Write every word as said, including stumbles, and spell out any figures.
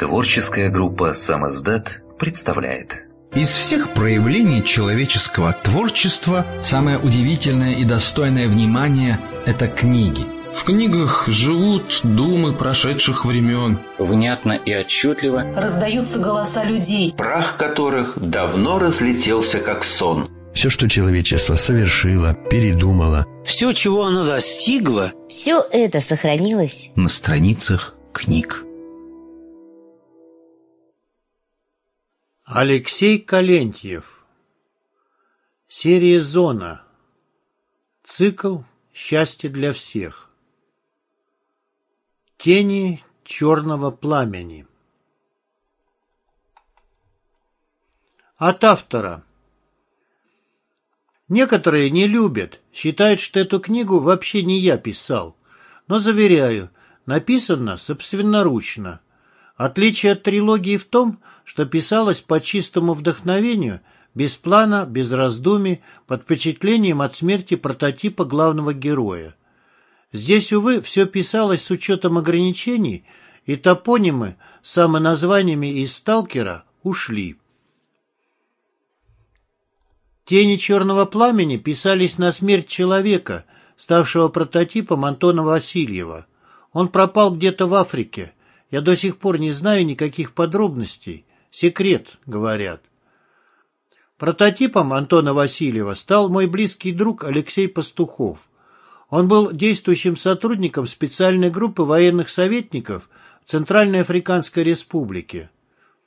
Творческая группа «Самиздат» представляет. Из всех проявлений человеческого творчества самое удивительное и достойное внимания – это книги. В книгах живут думы прошедших времен. Внятно и отчетливо раздаются голоса людей, прах которых давно разлетелся как сон. Все, что человечество совершило, передумало, все, чего оно достигло, все это сохранилось на страницах книг. Алексей Калентьев. Серия «Зона». Цикл «Счастье для всех». Тени черного пламени. От автора. Некоторые не любят, считают, что эту книгу вообще не я писал. Но, заверяю, написано собственноручно. Отличие от трилогии в том, что писалось по чистому вдохновению, без плана, без раздумий, под впечатлением от смерти прототипа главного героя. Здесь, увы, все писалось с учетом ограничений, и топонимы с самоназваниями из «Сталкера» ушли. «Тени черного пламени» писались на смерть человека, ставшего прототипом Антона Васильева. Он пропал где-то в Африке. Я до сих пор не знаю никаких подробностей. Секрет, говорят. Прототипом Антона Васильева стал мой близкий друг Алексей Пастухов. Он был действующим сотрудником специальной группы военных советников в Центральной Африканской Республике.